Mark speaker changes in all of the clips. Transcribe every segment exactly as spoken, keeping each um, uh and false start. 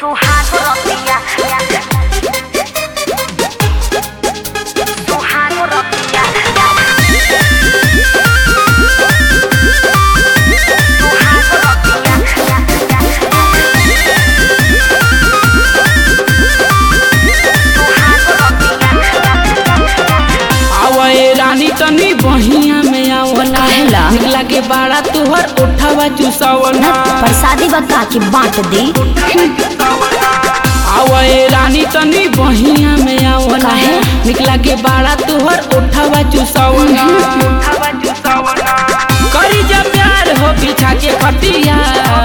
Speaker 1: सुहाग रतिया सुहाग रतिया
Speaker 2: रानी तनी बहिया में आवला निकला के बाड़ा तुहर उठावा चुसावना
Speaker 1: प्रसादी बका के बांट दे
Speaker 2: आवे रानी तनी बहिया में आवला निकला के बाड़ा तुहर उठावा चुसावना करी जा प्यार हो बिछा के खटिया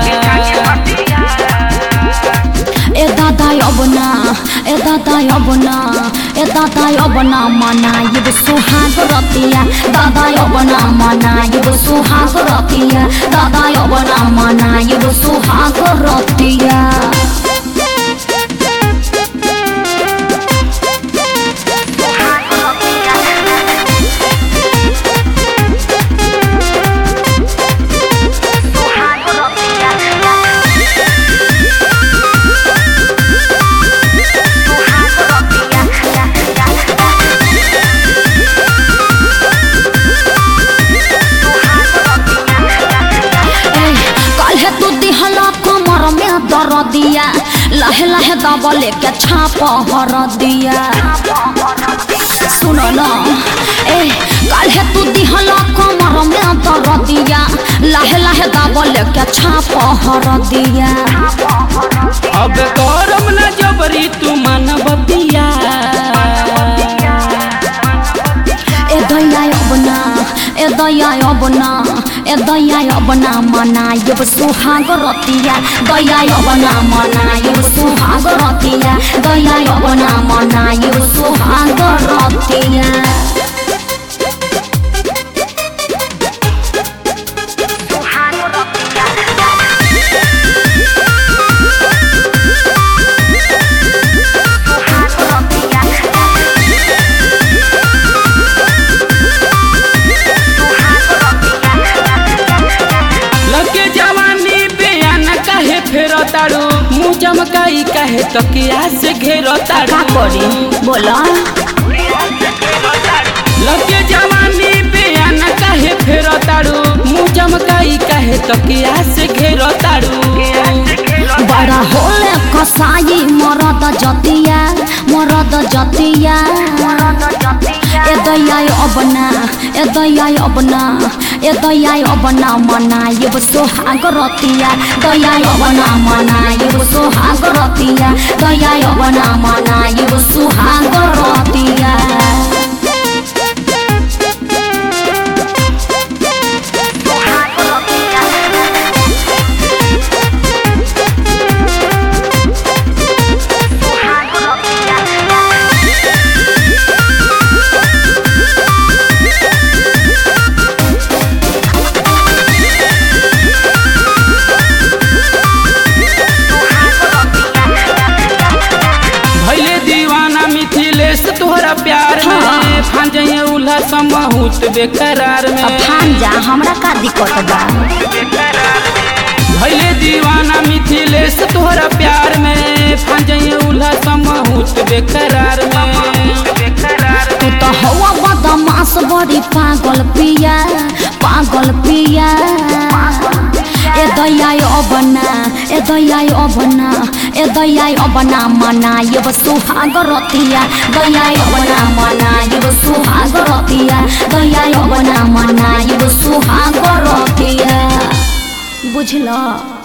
Speaker 1: ए दादा अबना ए दादा अबना ए दादा अबना मना ये सुहाग रतिया दादा अबना मना ये सुहाग रतिया दादा अबना मना ये सुहाग रतिया दर दिया लहे लहे दबले के छाप हर दिया सुनो न ए काल्हे तू दिहला कमर में दर दिया लहे लहे दबले के छाप हर दिया
Speaker 2: अब करम न जबरी तू मानव पिया
Speaker 1: ए दया अबना ए दया अबना ए दया अबना मना ये सुहाग रतिया दया अबना मना ये सुहाग रतिया दया अबना मना ये सुहाग रतिया
Speaker 2: तारू मुँह चमकाई कहे तकिया से घेरो तारू
Speaker 1: का करी बोला
Speaker 2: लगे जवानी बेयान कहे फेरो तारू मुँह चमकाई कहे तकिया से घेरो तारू
Speaker 1: बड़ा होले कसाई मरद जतिया मरद जतिया ए दया अबना ए दया अबना ए दया अबना मना ये सुहाग रतिया दया अबना मना ये सुहाग रतिया दया अबना मना ये सुहाग रतिया
Speaker 2: तोहरा प्यार में फान जाइए उल्हा समहूत बेकरार में
Speaker 1: फान जा हमरा का दिक्कत बा
Speaker 2: भइले दीवाना मिथिलेश तोहरा प्यार में फान जाइए उल्हा समहूत बेकरार में
Speaker 1: तू तो हवा बदमाश बड़ी पागल पिया पागल पिया ए दया अबना ए दया अबना ए दया अबना मना ये सुहाग रतिया दया अबना मना ये सुहाग रतिया दया अबना मना ये सुहाग रतिया बुझला।